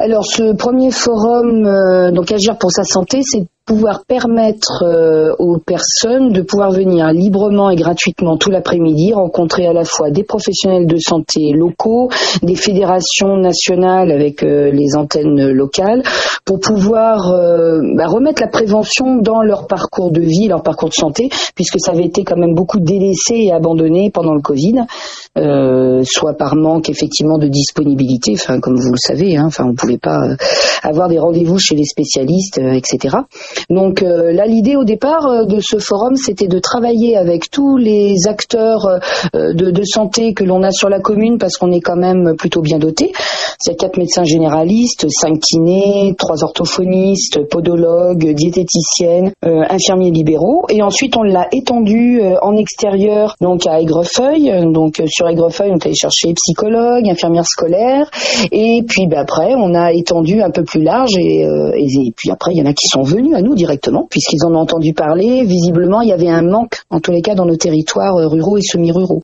Alors ce premier forum, donc Agir pour sa santé, c'est pouvoir permettre aux personnes de pouvoir venir librement et gratuitement tout l'après-midi rencontrer à la fois des professionnels de santé locaux, des fédérations nationales avec les antennes locales, pour pouvoir remettre la prévention dans leur parcours de vie, leur parcours de santé, puisque ça avait été quand même beaucoup délaissé et abandonné pendant le Covid, soit par manque effectivement de disponibilité, enfin comme vous le savez, on pouvait pas avoir des rendez-vous chez les spécialistes, etc. Donc là, l'idée au départ de ce forum, c'était de travailler avec tous les acteurs de santé que l'on a sur la commune, parce qu'on est quand même plutôt bien doté. C'est 4 médecins généralistes, 5 kinés, 3 orthophonistes, podologues, diététiciennes, infirmiers libéraux. Et ensuite, on l'a étendu en extérieur, donc à Aigrefeuille. Donc sur Aigrefeuille, on est allé chercher psychologues, infirmières scolaires. Et puis après, on a étendu un peu plus large. Et puis après, il y en a qui sont venus à nous directement, puisqu'ils en ont entendu parler. Visiblement, il y avait un manque, en tous les cas, dans nos territoires ruraux et semi-ruraux.